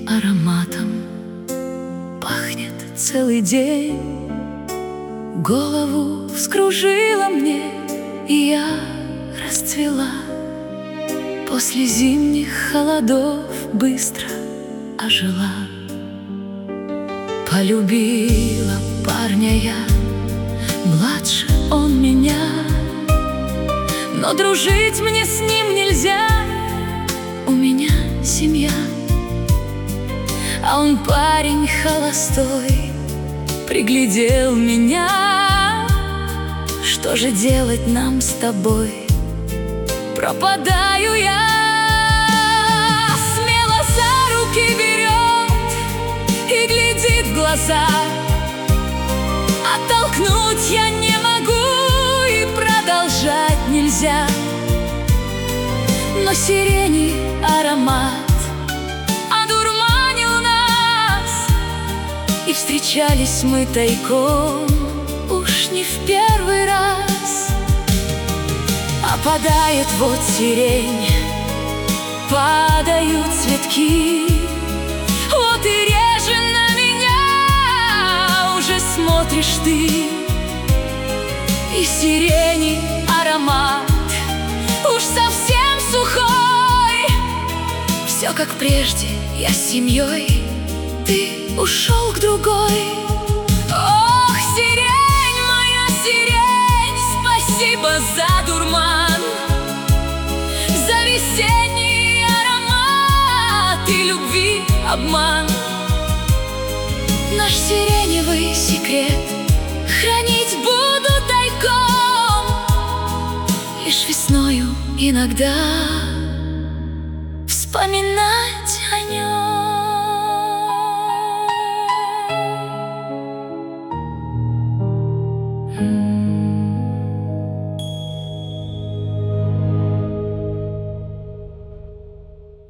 ароматом пахнет целый день. Голову вскружила мне, и я расцвела. После зимних холодов быстро ожила. Полюбила парня я, младше он меня, но дружить мне с ним нельзя, у меня семья. А он парень холостой, приглядел меня. Что же делать нам с тобой? Пропадаю я. Смело за руки берет и глядит в глаза. Оттолкнуть я не могу, и продолжать нельзя. Но сирени аромат одурманил нас, и встречались мы тайком уж не в первый раз. Опадает вот сирень, падают цветки, вот и реже на меня уже смотришь ты. И сирени аромат уж совсем сухой. Все как прежде, я с семьей, ты ушел к другой. Ох, сирень, моя сирень, спасибо за дурман, за весенний аромат и любви обман. Наш сиреневый секрет хранить буду тайком, лишь весною иногда вспоминать.